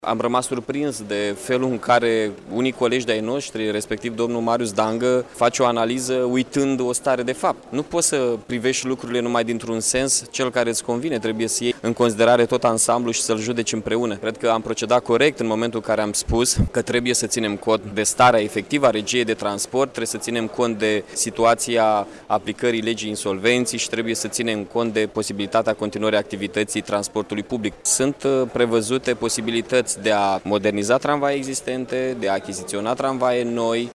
Am rămas surprins de felul în care unii colegi de-ai noștri, respectiv domnul Marius Dangă, face o analiză uitând o stare de fapt. Nu poți să privești lucrurile numai dintr-un sens, cel care îți convine, trebuie să iei în considerare tot ansamblu și să-l judeci împreună. Cred că am procedat corect în momentul în care am spus că trebuie să ținem cont de starea efectivă a regiei de transport, trebuie să ținem cont de situația aplicării legii insolvenții și trebuie să ținem cont de posibilitatea continuării activității transportului public. Sunt prevăzute posibilități de a moderniza tramvaie existente, de a achiziționa tramvaie noi,